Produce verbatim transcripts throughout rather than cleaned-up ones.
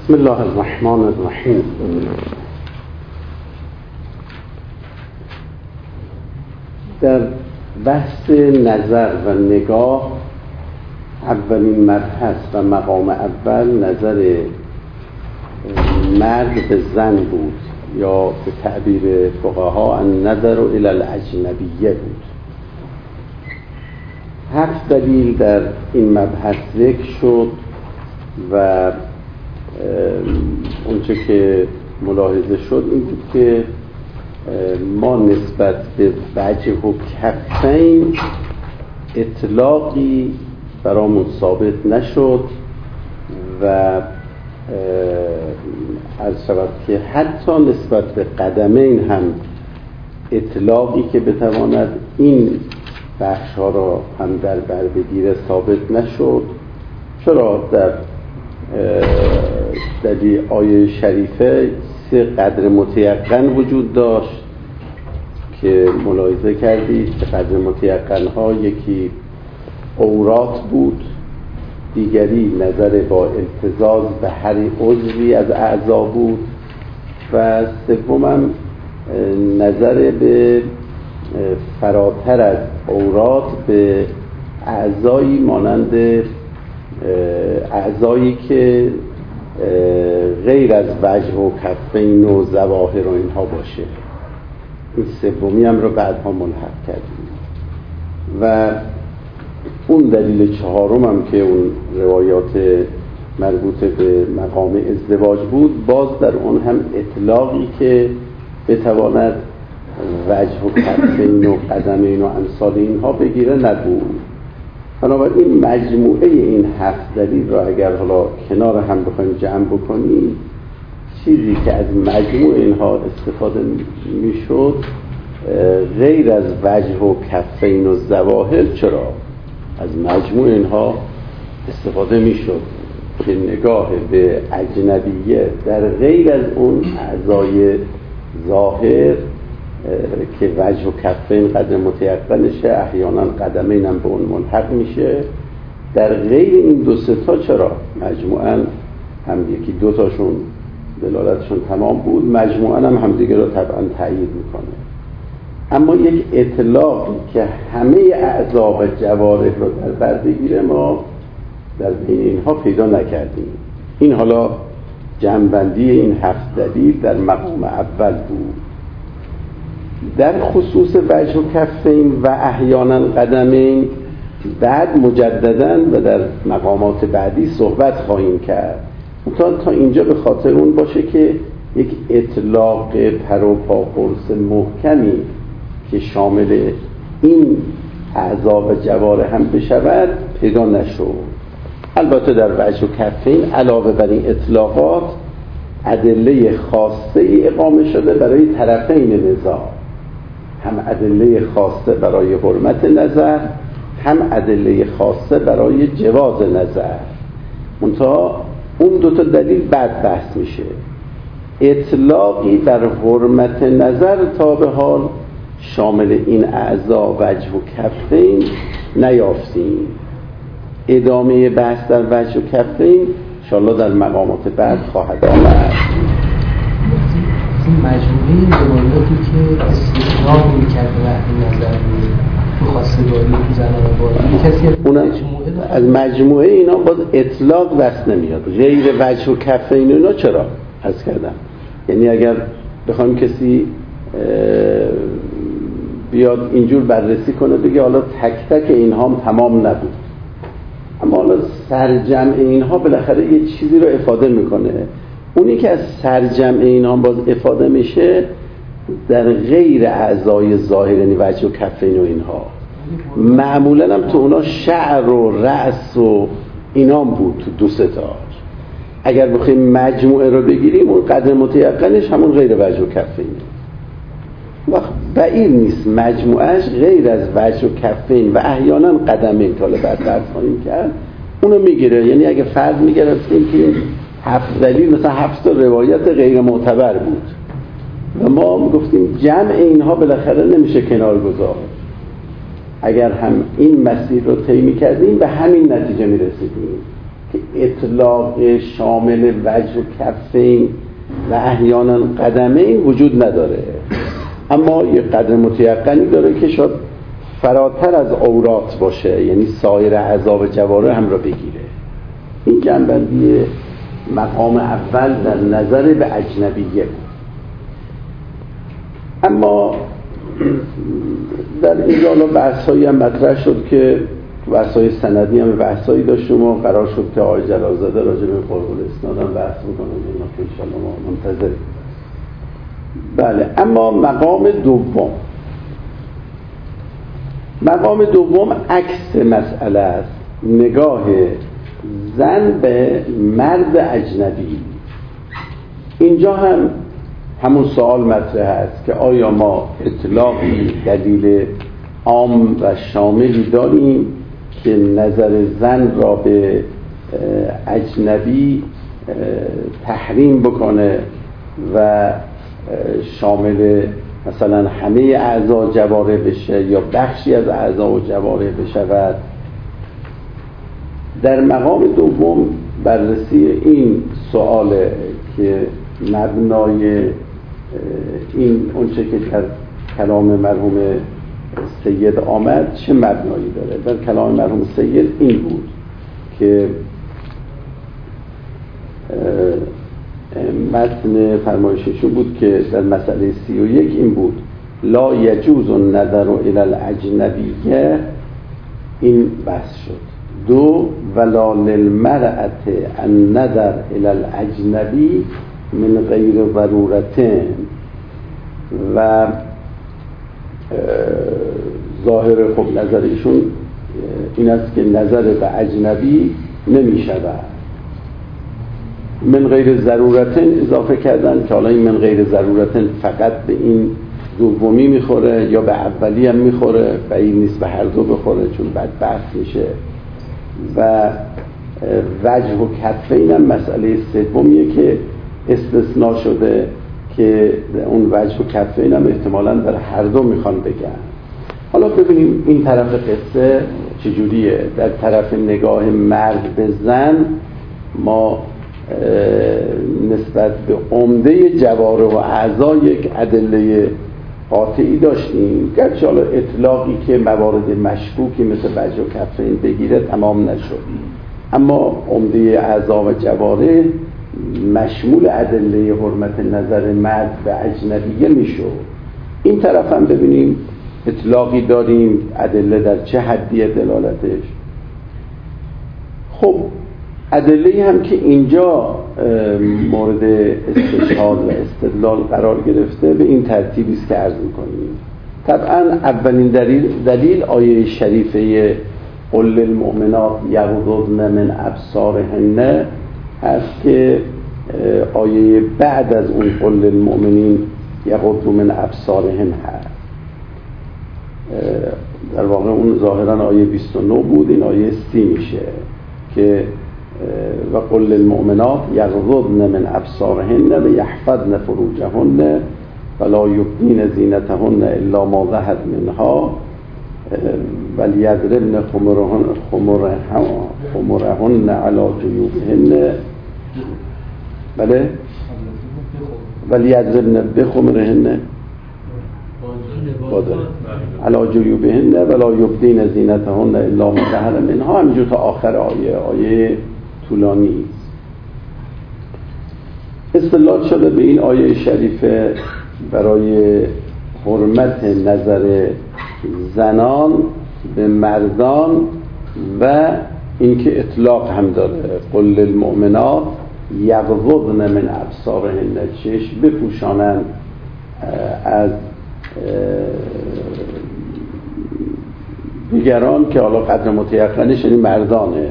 بسم الله الرحمن الرحیم. در بحث نظر و نگاه اولین مبحث و مقام اول نظر مرد به زن بود، یا به تعبیر فقها النظر الی الاجنبیه بود. هفت دلیل در این مبحث ذکر شد و اونچه که ملاحظه شد این بود که ما نسبت به وجه و کفین اطلاقی برامون ثابت نشد و عرض شود که حتی نسبت به قدمین هم اطلاقی که بتواند این بخش ها را هم در بر بگیره ثابت نشد. چرا؟ در در آیه شریفه سه قدر متیقن وجود داشت که ملاحظه کردید که قدر متیقن ها یکی عورات بود، دیگری نظر با التزاز به هر عضوی از اعضا بود و سومم نظر به فراتر از عورات به اعضایی مانند اعضایی که غیر از وجه و کفین و ظواهر و اینها باشه. این سومی هم رو بعدها ملحق کردیم و اون دلیل چهارم هم که اون روایات مربوط به مقام ازدواج بود، باز در اون هم اطلاقی که بتواند وجه و کفین و قدمین و امثال اینها بگیره نبود. بنابراین مجموعه این هفت دلیل را اگر حالا کنار هم بخوایم جمع بکنیم، چیزی که از مجموع اینها استفاده میشد غیر از وجه و کفین و ظواهر، چرا؟ از مجموع اینها استفاده میشد که نگاه به اجنبیه در غیر از اون اعضای ظاهر که وجه و کفین قدر متیقنشه، احیانا قدمین هم به اون ملحق میشه، در غیر این دو سه تا چرا؟ مجموعاً هم یکی دو تاشون دلالتشون تمام بود، مجموعاً هم همدیگه رو طبعاً تأیید میکنه. اما یک اطلاقی که همه اعضا و جوارح رو در بر بگیره ما در بین اینها پیدا نکردیم. این حالا جمع‌بندی این هفت دلیل در مقام اول بود. در خصوص وجه و کفین و احیانا قدمین بعد مجدداً و در مقامات بعدی صحبت خواهیم کرد. تا تا اینجا به خاطر اون باشه که یک اطلاق پر و پا قرص محکمی که شامل این اعضا و جوارح هم بشود پیدا نشد. البته در وجه و کفین علاوه بر این اطلاقات ادله خاصه ای اقامه شده برای طرفین نزاع، هم ادله خاصه برای حرمت نظر، هم ادله خاصه برای جواز نظر. منتها اون دوتا دلیل بعد بحث میشه. اطلاقی در حرمت نظر تا به حال شامل این اعضا وجه و کفین نیافتیم. ادامه بحث در وجه و کفین انشاءالله در مقامات بعد خواهد آمد. این مجموعه این روایاتی که استثناء می‌کرد به وحی نظر تو خواستگاری تو زنان باری کسی از مجموعه از مجموعه اینا باز اطلاق دست نمیاد. غیر وجه و کفین اینا چرا؟ عرض کردم یعنی اگر بخوایم کسی بیاد اینجور بررسی کنه بگه حالا تک تک اینها هم تمام نبود، اما حالا سرجمع اینها بالاخره یه چیزی رو افاده میکنه. اونی که از سرجمع اینها باز افاده میشه در غیر اعضای ظاهر، یعنی وجه و کفین و اینها، معمولا هم تو اونا شعر و رأس و اینام بود تو دو سه تا. اگر بخوایم مجموعه رو بگیریم اون قدر متیقنش همون غیر وجه و کفینه. وقت بعید نیست مجموعهش غیر از وجه و کفین و احیانا قدمین تا بعد درس خواهیم کرد اونو میگیره. یعنی اگه فرض میگرفتیم که هفت دلیل مثلا هفت روایت غیر معتبر بود و ما گفتیم جمع اینها بالاخره نمیشه کنار گذاشت، اگر هم این مسیر رو طی می‌کردیم به همین نتیجه می‌رسیدیم که اطلاق شامل وجه و کفین و احیانا قدمین وجود نداره، اما یه قدر متیقنی داره که شاید فراتر از عورات باشه، یعنی سایر اعضا و جوارح هم را بگیره. این جنبندی مقام اول در نظر به اجنبیه. اما در اینجا حالا بحث‌هایی هم مطرح شد که بحث‌های سندی هم بحث‌هایی داشتیم و قرار شد که آقای جلالزاده راجع به قرب الاسناد هم بحث بکنه، اینا که انشاءالله ما منتظریم. بله، اما مقام دوم مقام دوم عکس مسئله است، نگاه زن به مرد اجنبی. اینجا هم همون سوال مطرح است که آیا ما اطلاقی دلیل عام و شاملی داریم که نظر زن را به اجنبی تحریم بکنه و شامل مثلا همه اعضا جوارح بشه یا بخشی از اعضا و جوارح بشود. در مقام دوم بررسی این سواله که مبنای این اونچه که در کلام مرحوم سید آمد چه مبنایی داره. در کلام مرحوم سید این بود که متن فرمایششون بود که در مسئله سی و یک این بود لا یجوز النظر الی الاجنبیه، این بحث شد. دو ولا للمرأة النظر الی الاجنبی من غیر ضرورتین، و ظاهر خب نظر ایشون این است که نظر به اجنبی نمی شود. من غیر ضرورتین اضافه کردن که حالا این من غیر ضرورتین فقط به این دومی میخوره یا به اولی هم میخوره، بعید نیست به هر دو بخوره چون بعد بحث میشه. و وجه و کفین هم مسئله سومیه که استثناء شده که اون وجه و کفین هم احتمالاً در هر دو میخوان بگن. حالا ببینیم این طرف قصه چجوریه. در طرف نگاه مرد به زن ما نسبت به عمده جوارح و اعضا یک ادله قاطعی داشتیم، گرچه حالا اطلاقی که موارد مشکوکی مثل وجه و کفین بگیره تمام نشد، اما عمده اعضا و جوارح مشمول ادله حرمت نظر مرد به اجنبیه میشد. این طرف هم ببینیم اطلاقی داریم، ادله در چه حدیه دلالتش. خب ادله هم که اینجا مورد استشهاد و استدلال قرار گرفته به این ترتیبی است که عرض می‌کنیم. طبعا اولین دلیل دلیل آیه شریفه قل للمؤمنات یغضضن من ابصارهن هست که آیه بعد از اون قل للمؤمنین یغضضوا من ابصارهن هست. در واقع اون ظاهرا آیه بیست و نه بود، این آیه سی میشه که و قل للمؤمنات یغضضن من ابصارهن و یحفظن فروجهن ولا یبدین زینتهن الا ما ظهر منها ولیضربن خمرهن خمرهن علی جیوبهن بله ولیضربن بخمرهن علی جیوبهن ولا یبدین زینتهن الا ما ظهر منها، همینجور تا آخر آیه. آیه طولانی استدلال شده به این آیه شریفه برای حرمت نظر زنان به مردان و اینکه اطلاق هم داره. قل للمؤمنات یغضضن من ابصارهن، چشم بپوشانند از دیگران که حالا قدر متیقنش یعنی مردانه.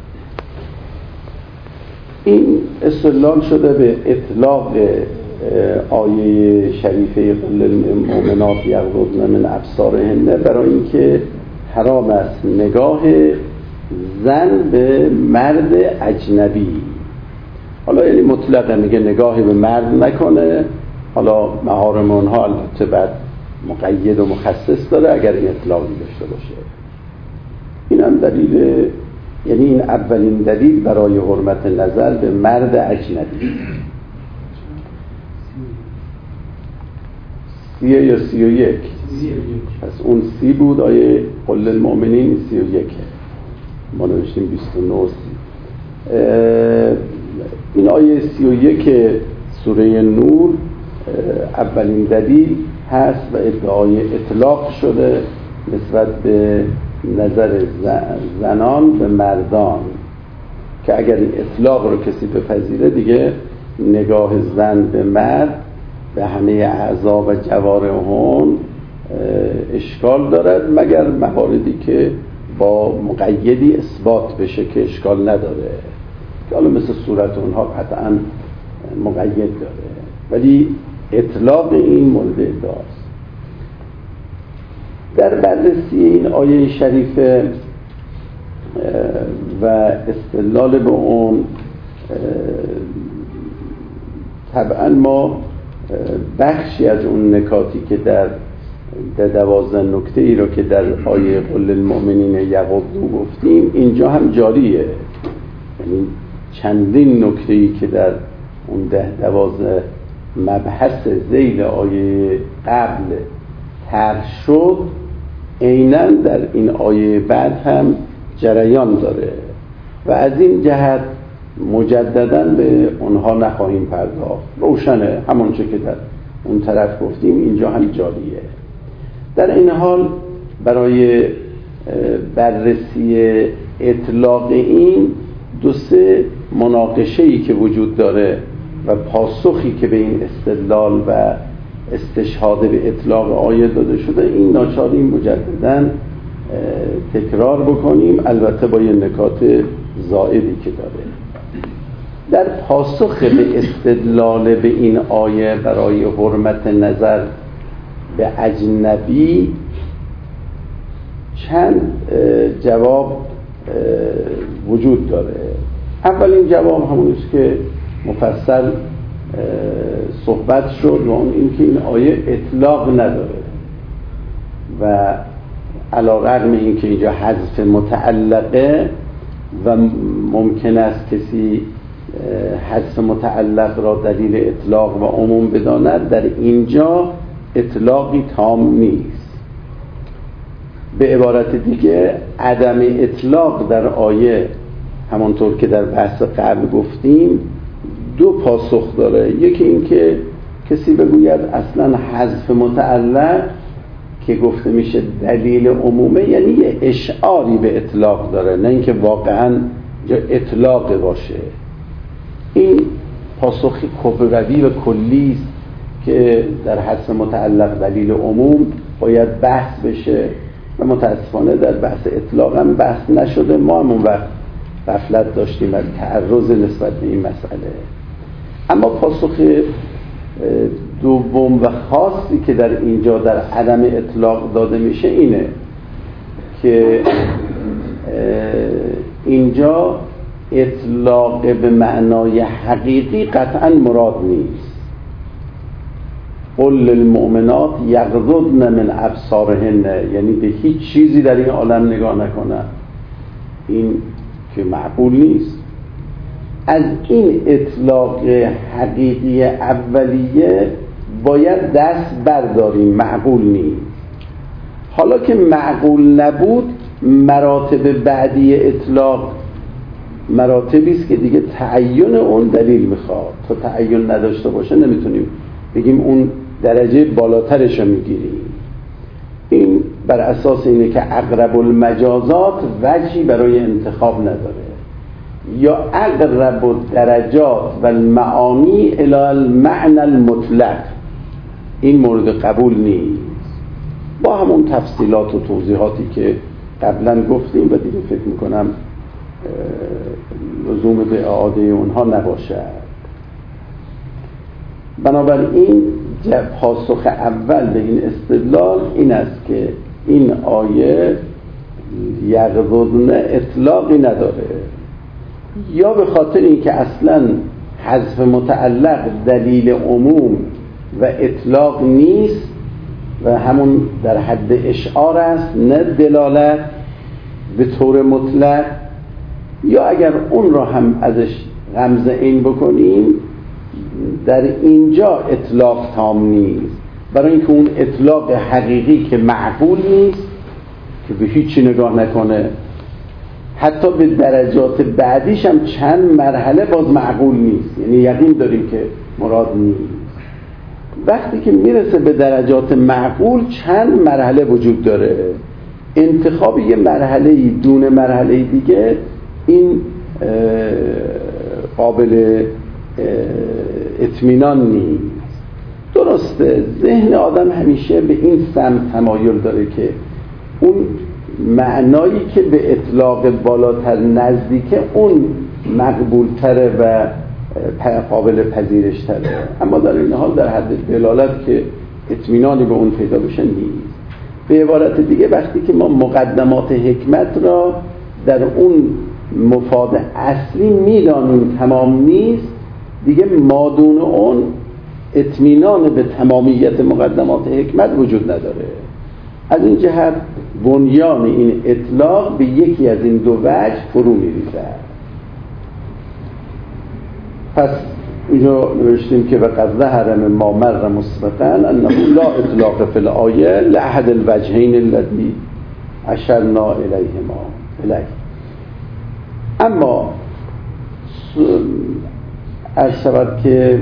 این استدلال شده به اطلاق آیه شریفه قل للمؤمنات یغضضن من ابصارهن برای اینکه حرام است نگاه زن به مرد اجنبی. حالا یعنی مطلقه میگه نگاهی به مرد نکنه، حالا محارم اونها البته بعد مقید و مخصص داره اگر این اطلاقی داشته باشه. این هم دلیل یعنی این اولین دلیل برای حرمت نظر به مرد اجنبی. سیه یا سی و یک؟ پس اون سی بود، آیه قل المؤمنین سی و یکه، ما نوشتیم بیست و نه. این آیه سی و یک سوره نور اولین دلیل هست و ادعای اطلاق شده نسبت به نظر زنان به مردان، که اگر این اطلاق رو کسی بپذیره دیگه نگاه زن به مرد به همه اعضا و جوارحون اشکال دارد، مگر مواردی که با مقیدی اثبات بشه که اشکال نداره، که حالا مثل صورت اونها قطعا مقید داره، ولی اطلاق این مورد ادعاست. در بررسی این آیه شریفه و استدلال به اون طبعا ما بخشی از اون نکاتی که در دوازده نکته ای رو که در آیه قل المؤمنین یغضوا گفتیم اینجا هم جاریه، یعنی چندین نکته ای که در اون ده دوازده مبحث ذیل آیه قبل طرح شد عیناً در این آیه بعد هم جریان داره و از این جهت مجدداً به اونها نخواهیم پرداخت، روشنه همون چه که در اون طرف گفتیم اینجا هم جاریه. در این حال برای بررسی اطلاق این دو سه مناقشه‌ای که وجود داره و پاسخی که به این استدلال و استشهاد به اطلاق آیه داده شده، این ناچاریم مجدداً تکرار بکنیم، البته با یه نکات زائدی که داره. در پاسخ به استدلال به این آیه برای حرمت نظر به اجنبی چند جواب وجود داره. اولین جواب همونیست که مفصل صحبت شد و اون این که این آیه اطلاق نداره و علی رغم این که اینجا حذف متعلقه و ممکن است کسی حذف متعلق را دلیل اطلاق و عموم بداند، در اینجا اطلاقی تام نیست. به عبارت دیگه عدم اطلاق در آیه همانطور که در بحث قبل گفتیم دو پاسخ داره. یکی این که کسی بگوید اصلا حذف متعلق که گفته میشه دلیل عمومه یعنی یه اشعاری به اطلاق داره، نه اینکه واقعا جا اطلاق باشه. این پاسخی کبروی و کلی است که در حذف متعلق دلیل عموم باید بحث بشه و متاسفانه در بحث اطلاق هم بحث نشده. ما هم اون وقت غفلت داشتیم از تعرض نسبت به این مسئله. اما پاسخ دوم و خاصی که در اینجا در عدم اطلاق داده میشه اینه که اینجا اطلاق به معنای حقیقی قطعا مراد نیست. قل للمؤمنات یغضضن من ابصارهن، یعنی به هیچ چیزی در این عالم نگاه نکنن، این که معقول نیست. از این اطلاق حقیقی اولیه باید دست برداریم، معقول نیست. حالا که معقول نبود، مراتب بعدی اطلاق مراتبی است که دیگه تعین اون دلیل میخواد. تا تعین نداشته باشه نمیتونیم بگیم اون درجه بالاترش رو میگیریم. این بر اساس اینه که اقرب المجازات وجهی برای انتخاب نداره، یا اقرب الدرجات و المعانی الی المعنى المطلق، این مورد قبول نیست. با همون تفصیلات و توضیحاتی که قبلا گفتیم و دیگه فکر میکنم لزوم به اعاده اونها نباشد. بنابراین پاسخ اول به این استدلال این است که این آیه یغضضن اطلاقی نداره، یا به خاطر اینکه اصلا حذف متعلق دلیل عموم و اطلاق نیست و همون در حد اشعار است نه دلالت به طور مطلق، یا اگر اون را هم ازش غمزه این بکنیم در اینجا اطلاق تام نیست، برای اینکه اون اطلاق حقیقی که معقول نیست که به هیچی نگاه نکنه، حتی به درجات بعدیش هم چند مرحله باز معقول نیست، یعنی یقین داریم که مراد نیست. وقتی که میرسه به درجات معقول چند مرحله وجود داره، انتخاب یه مرحله دون مرحله دیگه این قابل اطمینان نیست. درسته ذهن آدم همیشه به این سمت تمایل داره که اون معنایی که به اطلاق بالاتر نزدیکه اون مقبولتره و قابل پذیرش تره، اما در این حال در حد دلالت که اطمینانی به اون پیدا بشه نیست. به عبارت دیگه وقتی که ما مقدمات حکمت را در اون مفاد اصلی میدانیم تمام نیست، دیگه مادون اون اطمینان به تمامیت مقدمات حکمت وجود نداره. از این جهت بنیان این اطلاق به یکی از این دو وجه فرو می‌ریزد. پس اینجا نوشتیم که وقد ظهر من ما مر مسبقا انه لا اطلاق فی الآیه لأحد الوجهین الذی اشرنا الیهما الیه. اما از شود که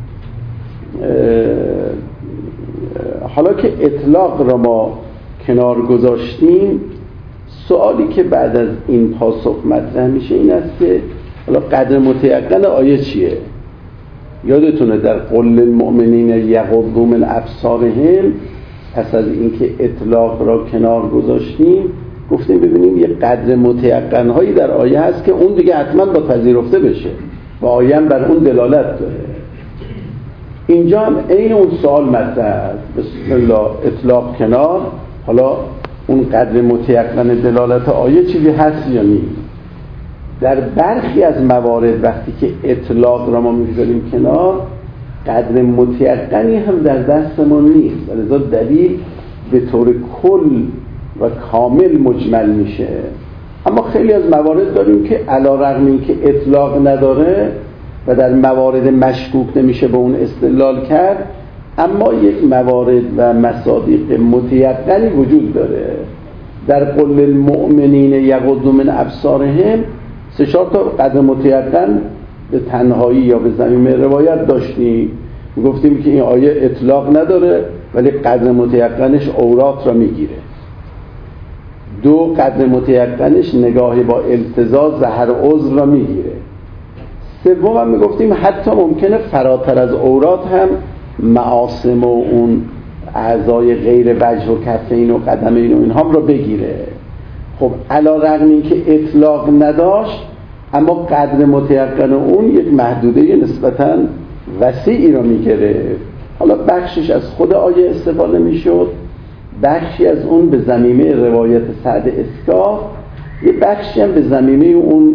حالا که اطلاق را ما کنار گذاشتیم، سوالی که بعد از این پاسخ مطرح میشه این است که حالا قدر متیقن آیه چیه؟ یادتونه در قل المؤمنین یغضوا من ابصارهم، پس از اینکه اطلاق را کنار گذاشتیم گفتیم ببینیم یه قدر متیقن هایی در آیه هست که اون دیگه حتما با پذیرفته بشه و آیه هم بر اون دلالت داره. اینجا هم عین اون سوال مطرح است. بسم الله اطلاق کنار، حالا اون قدر متیقن دلالت آیه چیزی هست یا نیست؟ در برخی از موارد وقتی که اطلاق را ما می‌گذاریم کنار، قدر متیقنی هم در دستمون نیست، لذا دلیل به طور کل و کامل مجمل میشه. اما خیلی از موارد داریم که علی رغم اینکه اطلاق نداره و در موارد مشکوک نمیشه به اون استدلال کرد، اما یک موارد و مصادیق متیقنی وجود داره. در قل المؤمنین یغضوا من ابصارهم سه چهار تا قدر متیقن به تنهایی یا به ضمیمه روایت داشتیم، گفتیم که این آیه اطلاق نداره ولی قدر متیقنش عورات را میگیره. دو، قدر متیقنش نگاه با التزاز ظهر عذر را میگیره. سوم هم میگفتیم حتی ممکنه فراتر از عورات هم معاصم و اون اعضای غیر وجه و کفین و قدمین و اینها را بگیره. خب علی رغم اینکه اطلاق نداشت، اما قدر متیقن اون یک محدوده نسبتاً وسیعی را میگیره. حالا بخشش از خود آیه استفاده میشد، بخشی از اون به ضمیمه روایت سعد اسکاف، یه بخشی هم به ضمیمه اون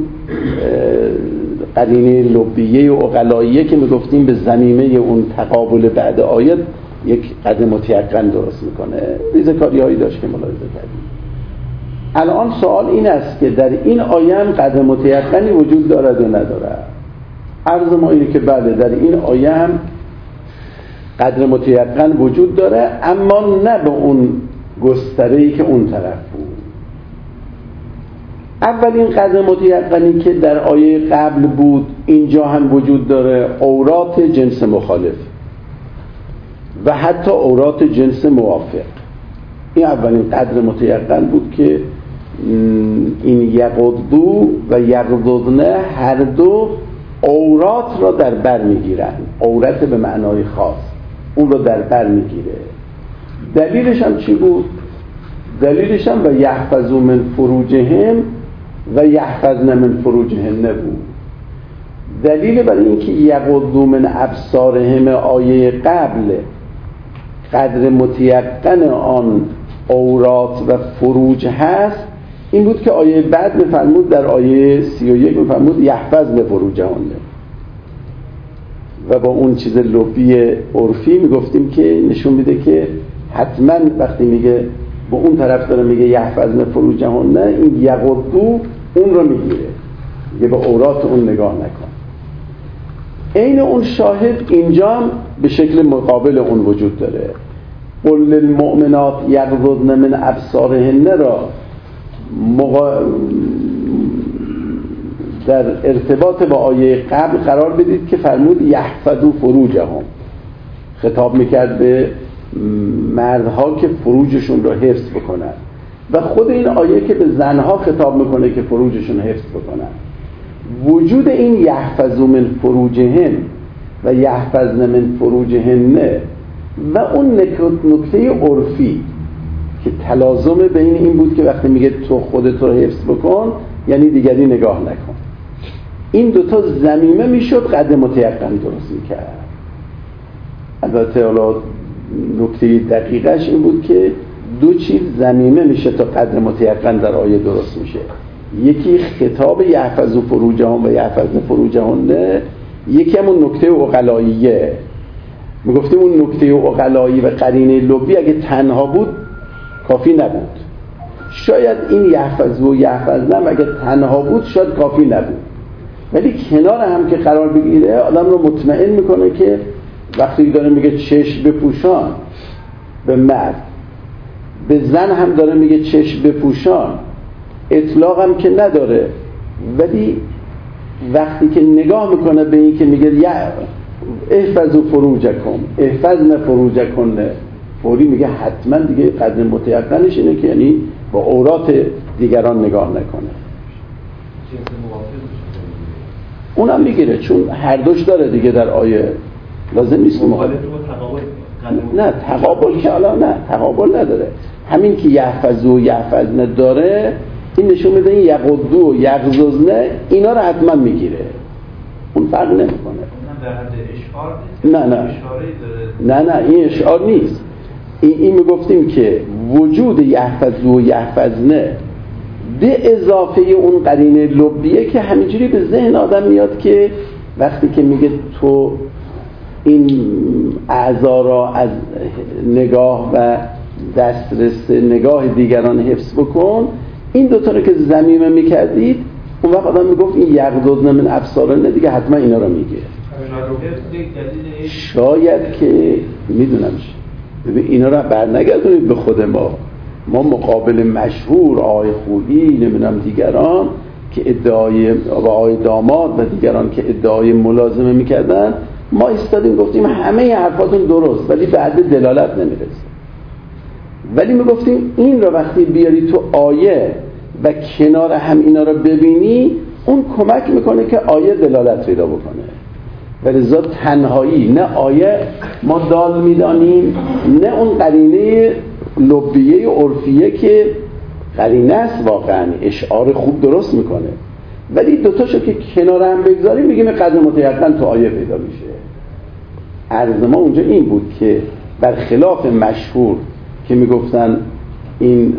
قرینه لبیه و عقلاییه که میگفتیم به ضمیمه اون تقابل بعد آیت یک قدر متیقن درست میکنه. ریزکاری هایی داشت که ملاحظه کردیم. الان سوال این است که در این آیه هم قدر متیقنی وجود دارد و ندارد؟ عرض ما اینه که بله، در این آیه هم قدر متیقن وجود داره، اما نه به اون گستره‌ای که اون طرف بود. اولین قدر متیقنی که در آیه قبل بود اینجا هم وجود داره، عورات جنس مخالف و حتی عورات جنس موافق. این اولین قدر متیقن بود که این یغضوا و یغضضن هر دو عورات را در بر میگیرن، عورت به معنای خاص اون را در بر میگیره. دلیلش هم چی بود؟ دلیلش هم و یحفظوا من فروجهم و یحفظن من فروجهن بود. دلیل برای اینکه یغضوا من ابصارهم آیه قبل قدر متیقن آن عورات و فروج هست این بود که آیه بعد میفرمود، در آیه سی و یک میفرمود یحفظن فروجهن، و با اون چیز لبی عرفی میگفتیم که نشون میده که حتما وقتی میگه با اون طرف داره میگه یحفظن فروجهن، این یغضوا اون رو میگیره. یه به عورات اون نگاه نکن. عین اون شاهد اینجا به شکل مقابل اون وجود داره. قل للمؤمنات یغضضن من ابصارهن را مقا... در ارتباط با آیه قبل قرار بدید که فرمود یحفظوا فروجهم، خطاب میکرد به مردها که فروجشون رو حفظ بکنن، و خود این آیه که به زنها خطاب میکنه که فروجشون حفظ بکنن. وجود این یحفظوا من فروجهن و یحفظن من فروجهن و اون نکته عرفی که تلازم بین این بود که وقتی میگه تو خودت رو حفظ بکن یعنی دیگری نگاه نکن، این دوتا ضمیمه میشد قدر متیقن درست میکرد. البته حالا نکته دقیقش این بود که دو چیز ضمیمه میشه تا قدر متیقن در آیه درست میشه. یکی خطاب یحفظوا فروجهم و یحفظن فروجهن، یکی همون نکته عقلاییه. میگفتیم اون نکته عقلایی و قرینه لبی اگه تنها بود کافی نبود، شاید این یحفظوا و یحفظن اگه تنها بود شاید کافی نبود، ولی کنار هم که قرار بگیره آدم رو مطمئن میکنه که وقتی داره میگه چشم بپوشان به مرد، به زن هم داره میگه چشم بپوشان، اطلاق هم که نداره، ولی وقتی که نگاه میکنه به این که میگه احفظوا فروجکم احفظن فروجکن، فوری میگه حتما دیگه قدر متیقنش اینه که یعنی با عورات دیگران نگاه نکنه. اونم میگیره چون هر دوش داره دیگه در آیه، لازم نیست که مخالف نه تقابل که حالا نه تقابل نداره. همین که یحفظوا و یحفظن داره این نشون میده این یغضوا و یغضضن اینا رو حتما میگیره، اون فرق نمیکنه. در حد اشعار نیست؟ نه نه نه نه این اشعار نیست. این, این میگفتیم که وجود یحفظوا و یحفظن به اضافه اون قرینه لبیه که همینجوری به ذهن آدم میاد که وقتی که میگه تو این اعضا را از نگاه و دسترس نگاه دیگران حفظ بکن، این دوتا رو که ضمیمه میکردید اون وقت آدم میگفت این یغضضن من ابصارهن دیگه حتما اینا رو میگه. شاید که میدونم اینا رو برنگردونید به خود ما، ما مقابل مشهور آقای خویی نمیدونم دیگران که ادعای و آقای داماد و دیگران که ادعای ملازمه میکردن، ما ایستادیم گفتیم همه حرفاتون درست ولی بعد دلالت نمیرسه. ولی میگفتیم این رو وقتی بیاری تو آیه و کنار هم اینا رو ببینی اون کمک میکنه که آیه دلالت پیدا بکنه. ولذا تنهایی نه آیه ما دال میدانیم نه اون قرینه لبیه عرفیه که قرینه است واقعا اشعار خوب درست میکنه، ولی دوتاشو که کنار هم بگذاریم میگیم قدر متیقن تو آیه پیدا میشه. عرض ما اونجا این بود که برخلاف مشهور که میگفتن این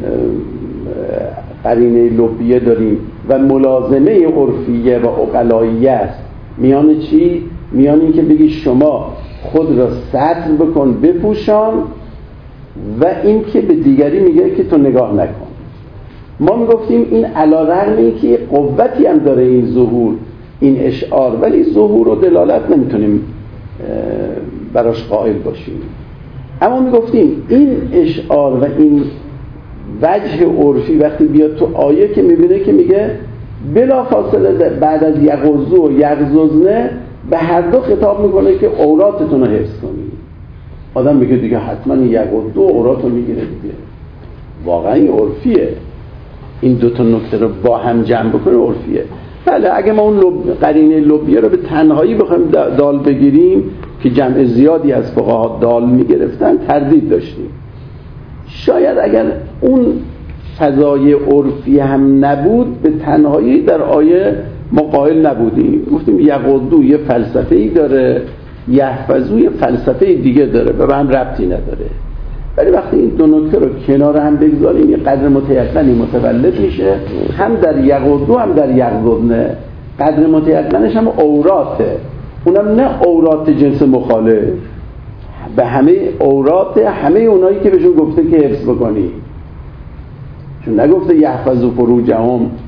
قرینه لبیه داریم و ملازمه عرفیه و عقلاییه است، میان چی؟ میان این که بگی شما خود را ستر بکن بپوشان و این که به دیگری میگه که تو نگاه نکن. ما میگفتیم این علیرغم اینکه قوتی هم داره این ظهور این اشعار، ولی ظهور و دلالت نمیتونیم براش قائل باشیم. اما میگفتیم این اشعار و این وجه عرفی وقتی بیاد تو آیه که میبینه که میگه بلا فاصله بعد از یغضوا و یغضضن به هر دو خطاب میکنه که عوراتتون رو حفظ کنید. آدم میگه دیگه حتما این یغضوا و عورات رو میگیره دیگه، واقعا این عرفیه. این دو تا نکته رو با هم جمع بکنه عرفیه. بله اگه ما اون لب... قرینه لبیه رو به تنهایی بخوایم دال بگیریم که جمع زیادی از فقها دال میگرفتن تردید داشتیم. شاید اگر اون فضای عرفی هم نبود به تنهایی در آیه ما قائل نبودیم، گفتیم یغضوا یه فلسفه‌ای داره، یحفظوا یه فلسفه دیگه داره و به هم ربطی نداره. ولی وقتی این دو نکته رو کنار هم بگذاریم یه قدر متیقنی متولد میشه، هم در یغضوا هم در یغضضن. قدر متیقنش هم عوراته، اونم نه عورات جنس مخالف، به همه عورات همه اونایی که بهشون گفته که حفظ بکنی، چون نگفته یحفظوا فروجهم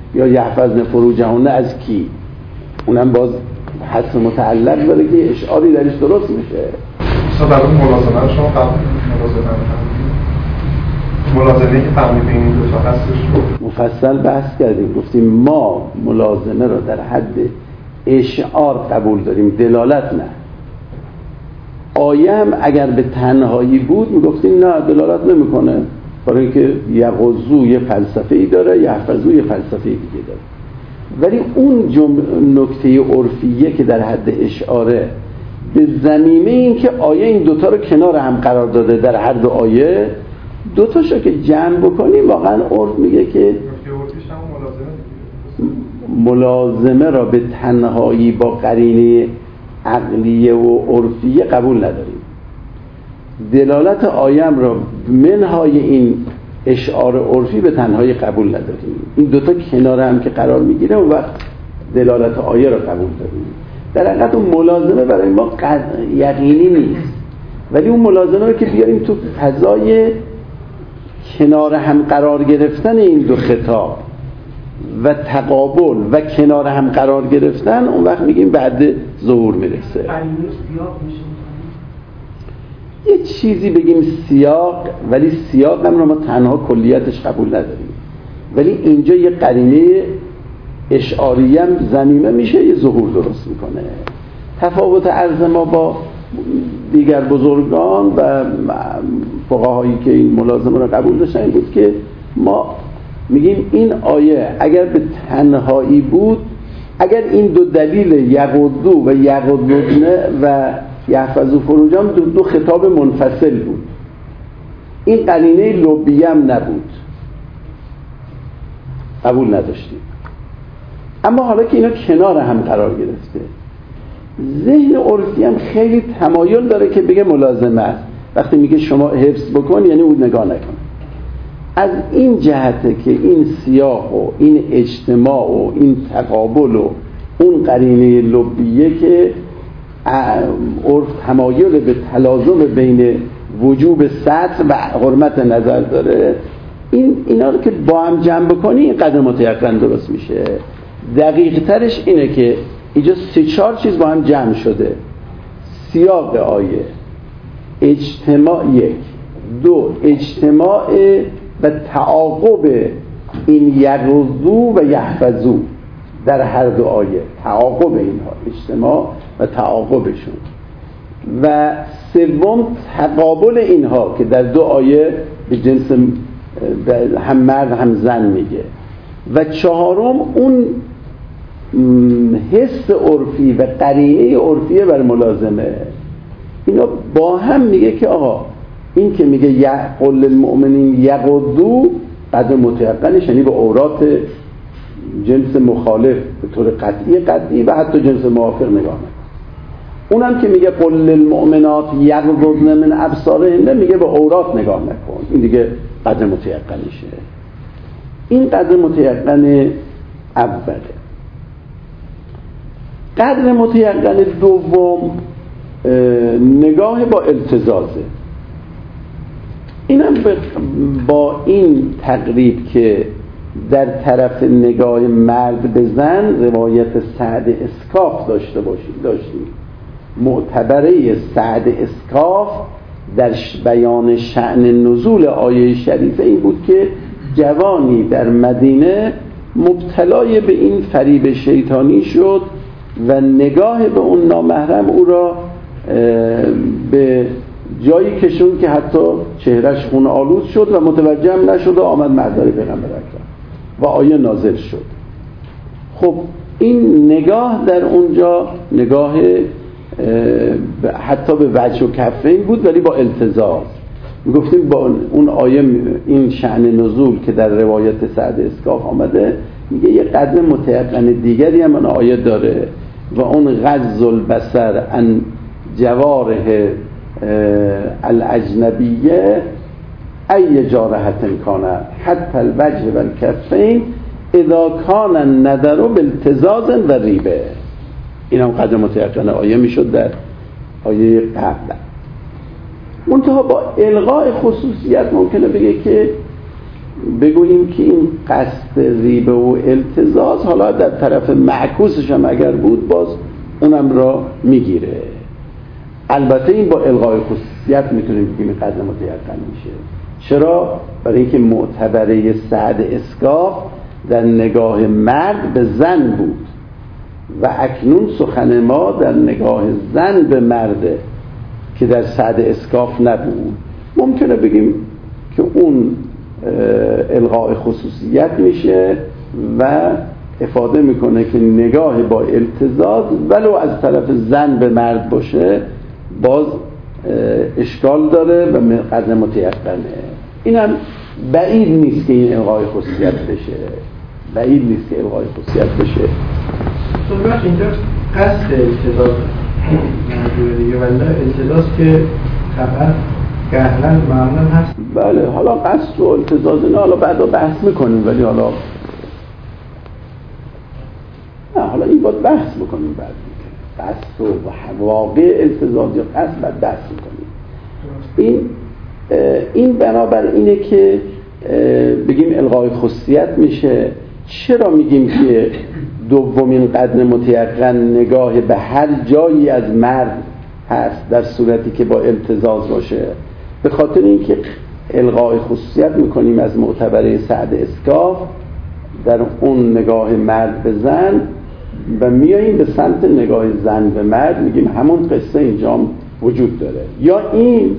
یا یحفظن فروجهن از کی؟ اونم باز حس متعلق داره که اشعاری درش درست میشه. مثلا در اون ملازمه رو شما قبل ملازمه ملازمه که فهمی بین این دو تا هستش رو مفصل بحث کردیم، گفتیم ما ملازمه رو در حد اشعار قبول داریم، دلالت نه. آیه هم اگر به تنهایی بود میگفتیم نه دلالت نمیکنه، برای اینکه یغضوا یه فلسفه ای داره، یحفظوا یه فلسفه دیگه داره. ولی اون نکته عرفیه که در حد اشعاره به ضمیمه این که آیه این دوتا رو کنار هم قرار داده، در هر دو آیه دوتاشو که جمع بکنیم واقعا عرف میگه که ملازمه را به تنهایی با قرینه عقلیه و عرفیه قبول نداریم. دلالت آیم را منهای این اشعار عرفی به تنهایی قبول نداریم. این دوتا کنار هم که قرار میگیره اون وقت دلالت آیه را قبول داریم. در حقیقت اون ملازمه برای ما یقینی نیست، ولی اون ملازمه رو که بیاریم تو فضای کنار هم قرار گرفتن این دو خطاب و تقابل و کنار هم قرار گرفتن، اون وقت میگیم بعد ظهور میرسه. یه چیزی بگیم سیاق، ولی سیاق هم رو ما تنها کلیتش قبول نداریم، ولی اینجا یه قرینه اشعاریه هم ضمیمه میشه، یه ظهور درست میکنه. تفاوت عرض ما با دیگر بزرگان و فقهایی که این ملازمه رو قبول داشتن این بود که ما میگیم این آیه اگر به تنهایی بود، اگر این دو دلیل یغضوا و یغضضن و یحفظوا فروجهم دو, دو خطاب منفصل بود، این قرینه لبیه هم نبود، قبول نداشتیم. اما حالا که اینا کنار هم قرار گرفته، ذهن عرفی هم خیلی تمایل داره که بگه ملازمه است. وقتی میگه شما حفظ بکن یعنی اون نگاه نکن. از این جهته که این سیاق و این اجتماع و این تقابل و اون قرینه لبیه که عرف تمایل به تلازم بین وجوب سطر و حرمت نظر داره، این اینا رو که با هم جمع بکنی این قدر متیقن درست میشه. دقیق ترش اینه که اینجا سه چهار چیز با هم جمع شده: سیاق آیه، اجتماع یک، دو اجتماع و تعاقب این یغضوا و یحفظوا در هر دو آیه، تعاقب اینها، اجتماع و تعاقبشون، و سوم تقابل اینها که در دو آیه به جنس هم مرد هم زن میگه، و چهارم اون حس عرفی و قرینه عرفیه بر ملازمه. اینا با هم میگه که آقا این که میگه یقل للمؤمنین یغضوا قدر متیقنش، یعنی به عورات جنس مخالف به طور قطعی قطعی و حتی جنس موافق نگاه نکن. اونم که میگه قل للمؤمنات یغضضن من ابصارهن، میگه به عورات نگاه نکن. این دیگه قدر متیقنشه. این قدر متیقن اوله. قدر متیقن دوم نگاه با التزازه. اینم با این تقریب که در طرف نگاه مرد به زن روایت سعد اسکاف داشته باشیم داشتیم. معتبره سعد اسکاف در بیان شأن نزول آیه شریفه این بود که جوانی در مدینه مبتلای به این فریب شیطانی شد و نگاه به اون نامحرم او را به جایی کشون که حتی چهرش خون آلود شد و متوجه هم نشد و آمد محضر پیغمبر اکرم و آیه نازل شد. خب این نگاه در اونجا نگاه حتی به وجه و کفین بود، ولی با التزاز. میگفتیم با اون آیه این شأن نزول که در روایت سعد اسکاف آمده میگه یه قدر متیقن دیگری هم اون آیه داره و اون غض البصر عن جواره الاجنبیه ای جارحت کان حتی الوجه و الکفین اذا کان النظر بالتزاز و ریبه. این هم قدر متیقن آیه میشد در آیه قبل. منتها با الغاء خصوصیت ممکنه بگه که بگوییم که این قصد ریبه و التزاز حالا در طرف معکوسش هم اگر بود باز اونم را میگیره. البته این با الغای خصوصیت میتونیم بگیم قصد متیقن میشه. چرا؟ برای اینکه معتبره سعد اسکاف در نگاه مرد به زن بود و اکنون سخن ما در نگاه زن به مرده که در سعد اسکاف نبود. ممکنه بگیم که اون الغای خصوصیت میشه و افاده میکنه که نگاه با التزاز ولو از طرف زن به مرد باشه باز اشکال داره و قدر متیقنه. این هم بعید نیست که این الغای خصوصیت بشه، بعید نیست که الغای خصوصیت بشه. صحبت اینجا قصد التزاز منظور دیگه ولی التزاز که طبعا گهلن معمولا هست. بله حالا قصد و التزاز نه حالا بعدا بحث میکنیم ولی حالا نه حالا این باید بحث میکنیم بعد قصد و واقع التزاز یا قصد بعد بحث میکنیم. این این بنابر اینه که بگیم الغای خصوصیت میشه. چرا میگیم که دومین قدر متیقن نگاه به هر جایی از مرد هست در صورتی که با التزاز باشه؟ به خاطر اینکه الغای خصوصیت میکنیم از معتبره سعد اسکاف در اون نگاه مرد به زن و میاییم به سمت نگاه زن به مرد، میگیم همون قصه اینجا وجود داره. یا این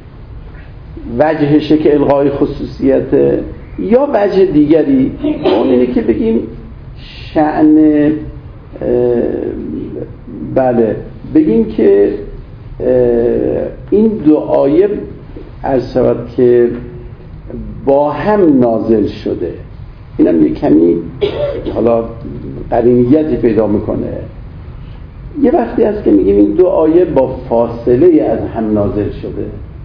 وجهشه که الغای خصوصیته، یا وجه دیگری اون اینه که بگیم شأن بله بگیم که این دو آیه عرض شود که با هم نازل شده. اینم یه کمی حالا قرینیتی پیدا میکنه. یه وقتی هست که میگیم این دو آیه با فاصله از هم نازل شده،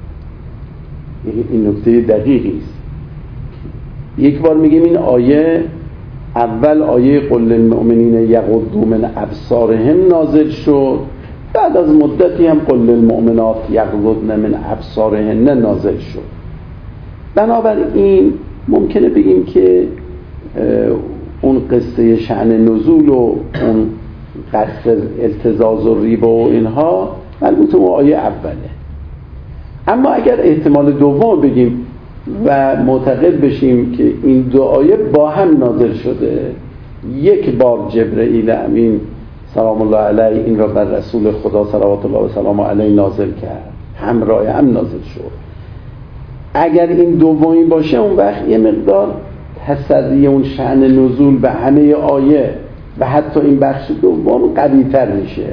این نکته دقیقی است. یک بار میگیم این آیه اول آیه قل للمؤمنین یغضوا من ابصارهم نازل شد، بعد از مدتی هم قل للمؤمنات یغضضن من ابصارهن نازل شد. بنابراین ممکنه بگیم که اون قصه شأن نزول و اون قصه التزاز و ریبه و اینها البته اون آیه اوله. اما اگر احتمال دوم بگیم و معتقد بشیم که این دو آیه با هم نازل شده، یک بار جبرئیل امین سلام الله علیه این را بر رسول خدا صلوات الله و سلام علیه نازل کرد، همراه هم نازل شد. اگر این دومی باشه اون وقت یه مقدار تسری اون شأن نزول به همه آیه و حتی این بخش دوم قوی‌تر میشه.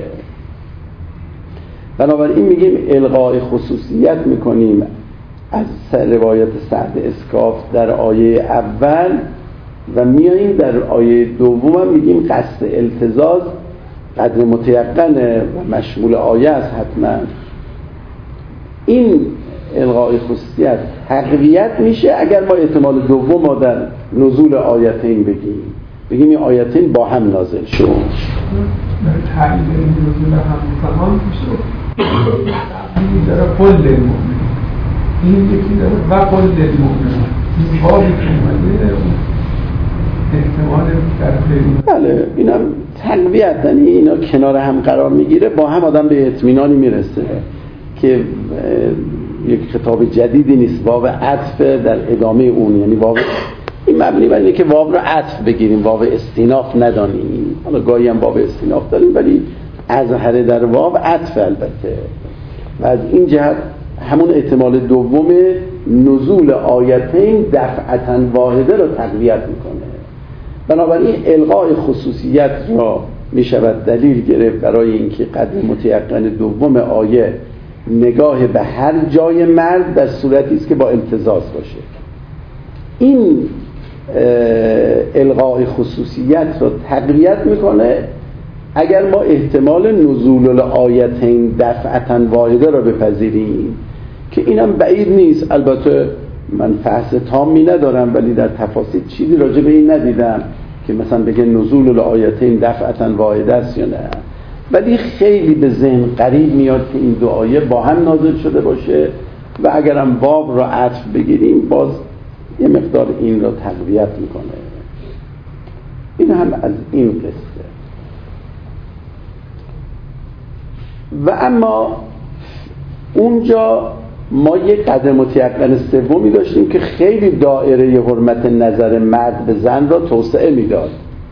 بنابراین میگیم الغای خصوصیت میکنیم از روایت سعد اسکاف در آیه اول و میاییم در آیه دوم میگیم قصد التزاز قدر متیقنه و مشمول آیه است حتما. این الغای خصوصیت تقویت میشه اگر ما احتمال دوم ما در نزول آیتین بگیم بگیم این آیتین با هم نازل شد. در تعیین این نزول هم زمان میشه این داره قل للمؤمنین، این یکی داره و قل للمؤمنین، این بابی که اومده احتمال در پیرون. بله اینم تقویت، یعنی اینا کنار هم قرار میگیره، با هم آدم به اطمینانی میرسه که یک خطاب جدیدی نیست، واو عطف در ادامه اون، یعنی واو این مبنی بر اینه که واو رو عطف بگیریم، واو استیناف ندانیم. حالا گاهی هم واو استیناف داریم ولی اظهر در واو عطف البته. و از این جهت همون احتمال دوم نزول آیتین دفعتاً واحده رو تقویت میکنه. بنابراین الغای خصوصیت را میشود دلیل گرفت برای اینکه قدر متیقن دوم آیه نگاه به هر جای مرد در صورتی است که با التزاز باشه. این الغای خصوصیت را تقویت میکنه اگر ما احتمال نزول الآیتین دفعتاً واحده را بپذیریم که اینم بعید نیست. البته من فحص تامی ندارم ولی در تفاصیل چیزی راجع به این ندیدم که مثلا بگه نزول الآیتین دفعتاً واحده است یا نه، ولی خیلی به ذهن قریب میاد که این دو آیه با هم نازل شده باشه و اگرم باب را عطف بگیریم باز یه مقدار این را تقویت میکنه. این هم از این قصه. و اما اونجا ما یک قدر متیقن سومی داشتیم که خیلی دایره حرمت نظر مرد به زن را توسعه میداد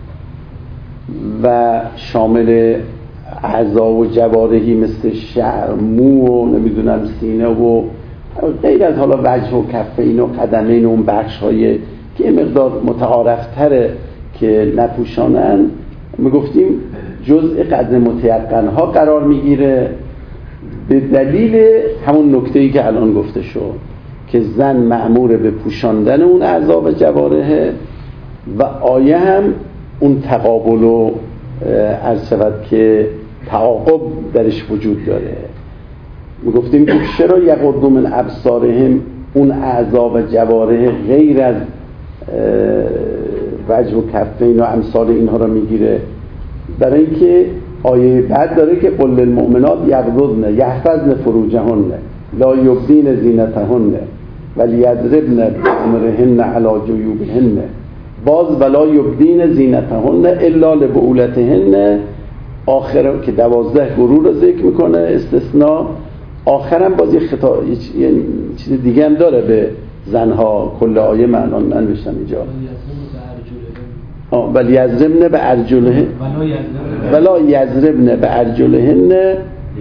و شامل اعضا و جوارحی مثل شعر، مو و نمیدونم سینه و غیر از حالا وجه و کفین و قدمین و اون بخش های که یه مقدار متعارفتره که نپوشانن، میگفتیم جزء قدر متیقن ها قرار میگیره به دلیل همون نکته‌ای که الان گفته شد که زن مأمور به پوشاندن اون اعضا و جوارحه و آیه هم اون تقابل و عرض شود که تعاقب درش وجود داره. میگفتیم که چرا یغضوا من ابصارهم اون اعضا و جوارح غیر از وجه و کفین و امثال اینها را میگیره؟ برای اینکه آیه بعد داره که قل للمؤمنات یغضضن یحفظن فروجهن لا یبدین زینتهن ولیضربن بخمرهن علی جیوبهن، باز ولا یبدین زینتهن الا لبعولتهن، آخر که دوازده گروه رو ذکر میکنه استثناء، آخرم باز یه خطا یه چیز دیگه هم داره به زنها. کل آیه معنا ننوشتم اینجا. آه ولی یضربن به ارجلهن ولا یضربن به ارجلهن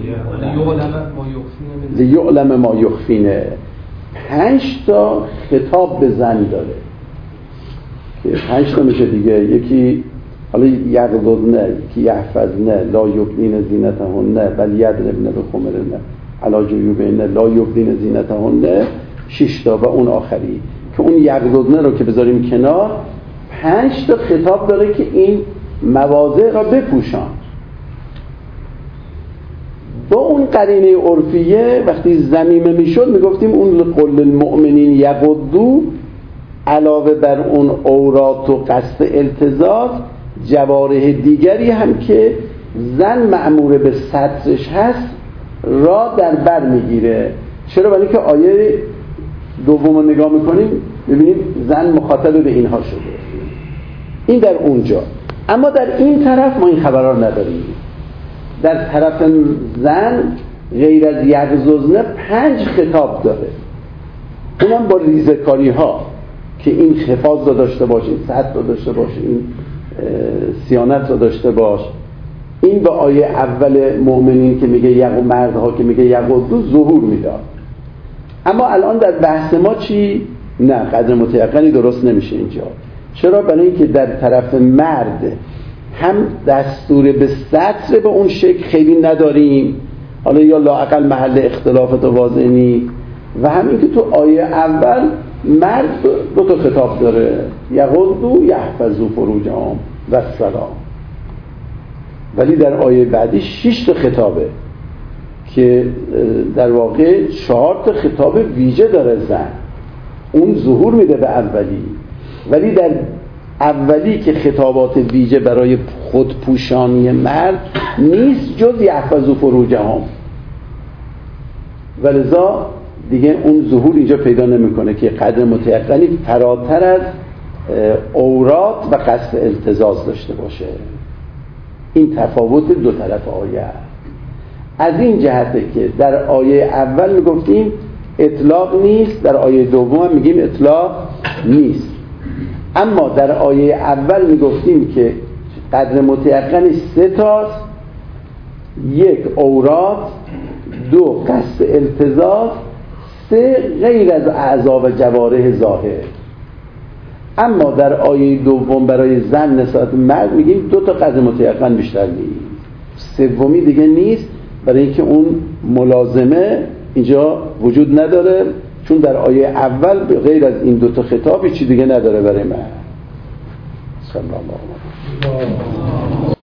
لیعلم ما یخفینه. پنج تا خطاب به زن داره که پنج تا میشه دیگه. یکی حالا یغضضن، یکی یحفظن، لا یبدین زینتهن ولی یضربن بخمرهن علی جیوبهن لا یبدین زینتهن، شش تا. و اون آخری که اون یغضضن رو که بذاریم کنار، پنج تا خطاب داره که این مواضع را بپوشان. با اون قرینه عرفیه وقتی ضمیمه میشد میگفتیم اون قل المؤمنین یغضوا علاوه بر اون عورات و قصد التزاز جوارح دیگری هم که زن مأمور به سترش هست را در بر میگیره. چرا؟ برای اینکه آیه دوم رو نگاه میکنیم ببینیم زن مخاطب به اینها شده. این در اونجا. اما در این طرف ما این خبرها نداریم. در طرف زن غیر از یغضضن پنج خطاب داره، اونم با ریزکاری ها که این حفاظ رو داشته باش، این سطر رو داشته باش، این صیانت رو داشته باش. این به آیه اول مؤمنین که میگه یغ مردها که میگه یغضوا ظهور میداد. اما الان در بحث ما چی؟ نه، قدر متیقنی درست نمیشه اینجا. چرا؟ برای اینکه در طرف مرد هم دستور به سطر به اون شکل خیلی نداریم، حالا یا لااقل محل اختلافات واضح نی، و همین که تو آیه اول مرد دو تا خطاب داره، یغضوا یحفظوا فروجهم و السلام، ولی در آیه بعدی شش تا خطابه که در واقع چهار تا خطاب ویژه داره زن. اون ظهور میده به اولی، ولی در اولی که خطابات ویژه برای خودپوشانی مرد نیست جز یحفظوا فروجهم، ولذا دیگه اون ظهور اینجا پیدا نمیکنه که قدر متیقنی فراتر از عورات و قصد التزاز داشته باشه. این تفاوت دو طرف آیه از این جهته که در آیه اول میگفتیم اطلاق نیست، در آیه دوم هم میگیم اطلاق نیست. اما در آیه اول میگفتیم که قدر متیقنی سه تاست: یک عورات، دو قصد التزاز، سه غیر از اعضا و جوارح ظاهر. اما در آیه دوم برای زن نسبت مرد میگیم دو تا قدر متیقن بیشتر نیست، سومی دیگه نیست، برای اینکه اون ملازمه اینجا وجود نداره، چون در آیه اول غیر از این دو تا خطاب چیزی دیگه نداره برای من. صلی الله علیه و